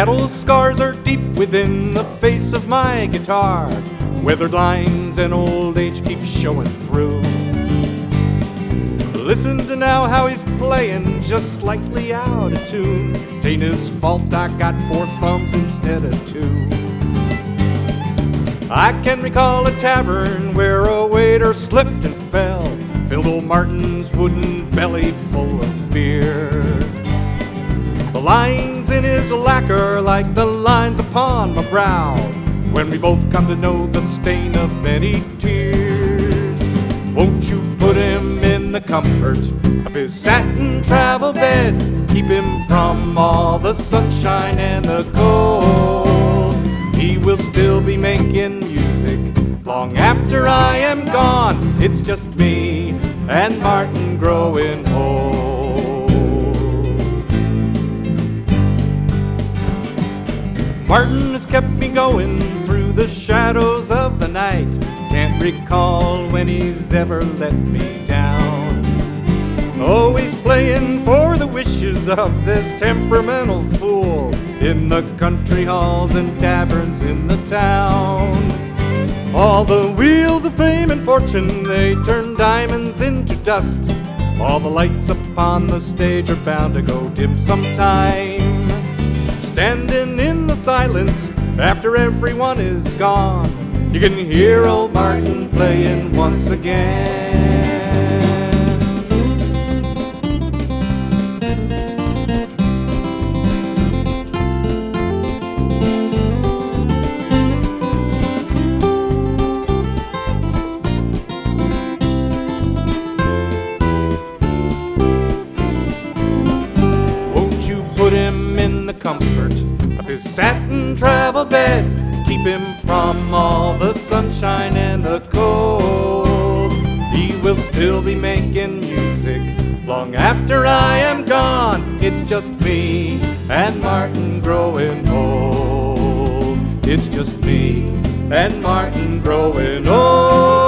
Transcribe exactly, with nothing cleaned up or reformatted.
Battle scars are deep within the face of my guitar. Weathered lines and old age keep showing through. Listen to now how he's playing just slightly out of tune. Tain't his fault I got four thumbs instead of two. I can recall a tavern where a waiter slipped and fell, filled old Martin's wooden belly full of beer. The lines in his lacquer like the lines upon my brow, when we both come to know the stain of many tears. Won't you put him in the comfort of his satin travel bed, keep him from all the sunshine and the cold. He will still be making music long after I am gone. It's just me and Martin growing old. Martin has kept me going through the shadows of the night. Can't recall when he's ever let me down. Always playing for the wishes of this temperamental fool in the country halls and taverns in the town. All the wheels of fame and fortune, they turn diamonds into dust. All the lights upon the stage are bound to go dim sometime. Standing in the silence after everyone is gone, you can hear old Martin playing once again. Won't you put him in the comfort of his satin travel bed, keep him from all the sunshine and the cold. He will still be making music long after I am gone. It's just me and Martin growing old. It's just me and Martin growing old.